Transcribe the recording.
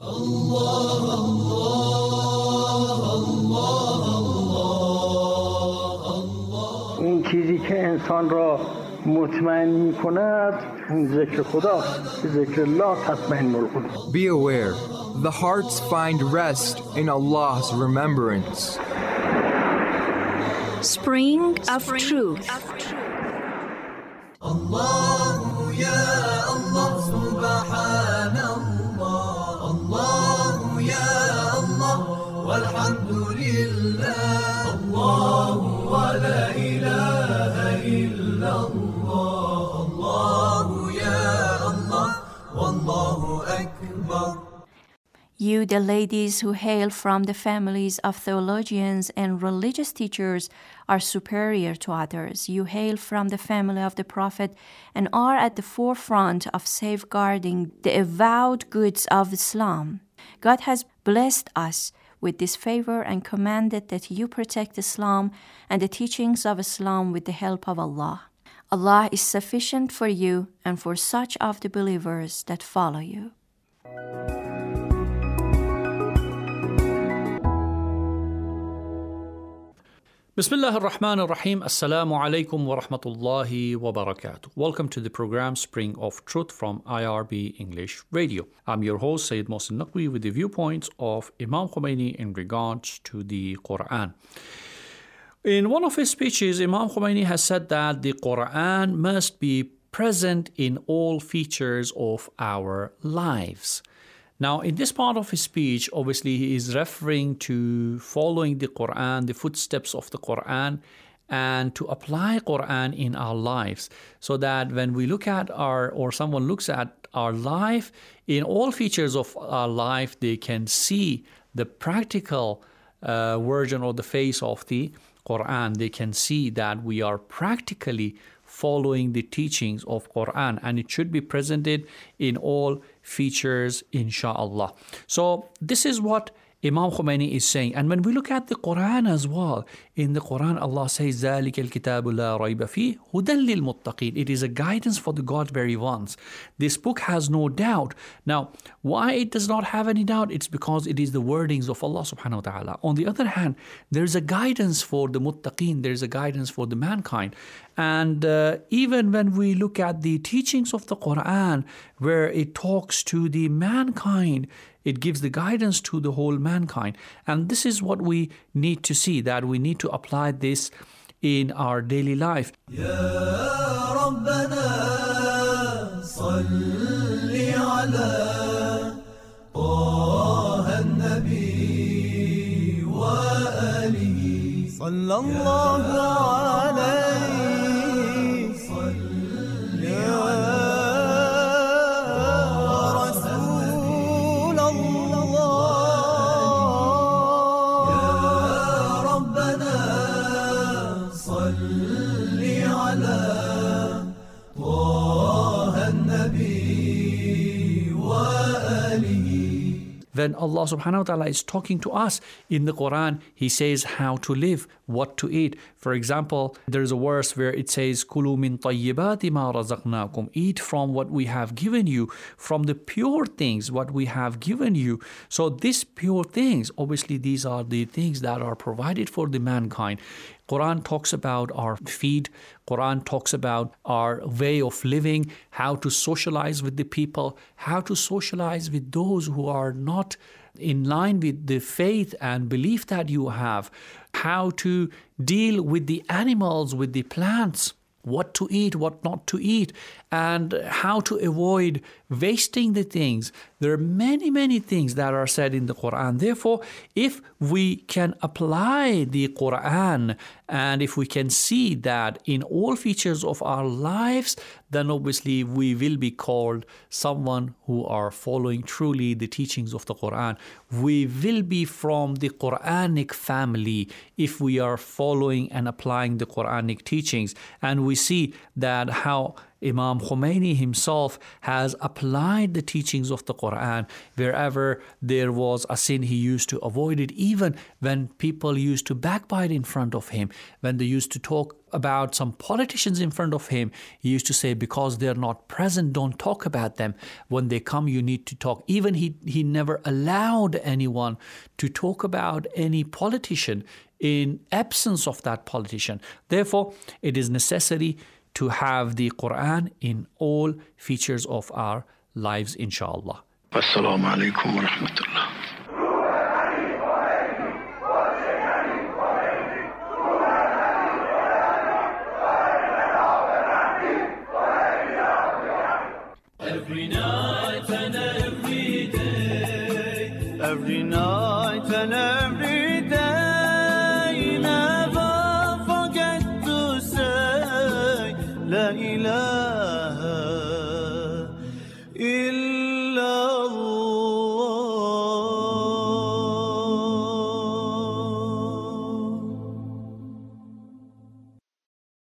این چیزی که انسان را مطمئن می کند ذکر خداست. ذکر الله تطمئن القلوب. Be aware, the hearts find rest in Allah's remembrance. Spring of Truth. Allah ya Allah subhanallah. Allah ya Allah walhamdulillah. Allah wa la ilaha illallah. Allah ya Allah wallahu akbar. You, the ladies who hail from the families of theologians and religious teachers, are superior to others. You hail from the family of the Prophet and are at the forefront of safeguarding the avowed goods of Islam. God has blessed us with this favor and commanded that you protect Islam and the teachings of Islam with the help of Allah. Allah is sufficient for you and for such of the believers that follow you. Bismillah ar-Rahman ar-Rahim. Assalamu alaikum wa rahmatullahi wa barakatuh. Welcome to the program Spring of Truth from IRB English Radio. I'm your host, Sayyid Mohsin Naqvi, with the viewpoints of Imam Khomeini in regards to the Quran. In one of his speeches, Imam Khomeini has said that the Quran must be present in all features of our lives. Now, in this part of his speech, obviously, he is referring to following the Quran, the footsteps of the Quran, and to apply Quran in our lives, so that when we look at or someone looks at our life, in all features of our life, they can see the practical version or the face of the Quran. They can see that we are practically following the teachings of Quran, and it should be presented in all features, inshallah. So this is what Imam Khomeini is saying. And when we look at the Quran as well, in the Quran Allah says, ذَلِكَ الْكِتَابُ لَا رَيْبَ فِيهِ هُدًى لِلْمُتَّقِينَ. It is a guidance for the God-fearing ones. This book has no doubt. Now, why it does not have any doubt? It's because it is the wordings of Allah subhanahu wa ta'ala. On the other hand, there is a guidance for the muttaqeen. There is a guidance for the mankind. And even when we look at the teachings of the Quran, where it talks to the mankind, it gives the guidance to the whole mankind. And this is what we need to see, that we need to apply this in our daily life. Ya Rabbana salli ala Taha an-Nabi wa alihi sallallahu alayhi salli When Allah subhanahu wa ta'ala is talking to us in the Quran, He says how to live, what to eat. For example, there is a verse where it says, كُلُوا مِن طَيِّبَاتِ مَا رَزَقْنَاكُمْ. Eat from what we have given you, from the pure things, what we have given you. So these pure things, obviously these are the things that are provided for the mankind. Quran talks about our feed. Quran talks about our way of living, how to socialize with the people, how to socialize with those who are not in line with the faith and belief that you have, how to deal with the animals, with the plants, what to eat, what not to eat, and how to avoid wasting the things. There are many, many things that are said in the Quran. Therefore, if we can apply the Quran and if we can see that in all features of our lives, then obviously we will be called someone who are following truly the teachings of the Quran. We will be from the Quranic family if we are following and applying the Quranic teachings. And we see that how Imam Khomeini himself has applied the teachings of the Quran wherever there was a sin. He used to avoid it, even when people used to backbite in front of him, when they used to talk about some politicians in front of him. He used to say, because they're not present, don't talk about them. When they come, you need to talk. Even he never allowed anyone to talk about any politician in absence of that politician. Therefore, it is necessary to have the Quran in all features of our lives, inshallah. Assalamu alaikum wa rahmatullah. Every night and every day, every night and every day, never forget to say La ilaha